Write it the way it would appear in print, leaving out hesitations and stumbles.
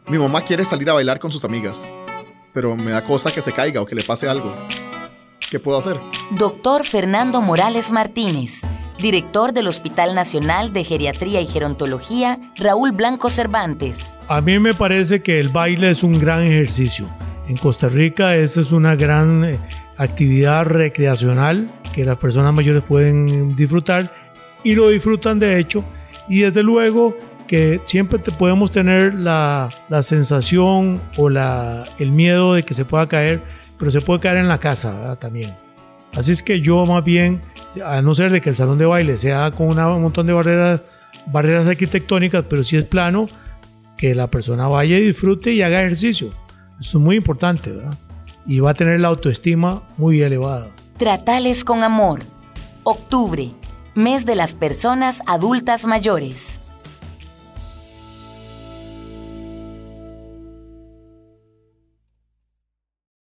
Mi mamá quiere salir a bailar con sus amigas, pero me da cosa que se caiga o que le pase algo. ¿Qué puedo hacer? Doctor Fernando Morales Martínez, director del Hospital Nacional de Geriatría y Gerontología Raúl Blanco Cervantes. A mí me parece que el baile es un gran ejercicio. En Costa Rica esta es una gran actividad recreacional que las personas mayores pueden disfrutar y lo disfrutan de hecho. Y desde luego que siempre podemos tener la sensación o el miedo de que se pueda caer, pero se puede caer en la casa, ¿verdad? También. Así es que yo más bien, a no ser de que el salón de baile sea con un montón de barreras arquitectónicas, pero si es plano, que la persona vaya y disfrute y haga ejercicio. Eso es muy importante, ¿verdad? Y va a tener la autoestima muy elevada. Tratales con amor. Octubre, mes de las personas adultas mayores.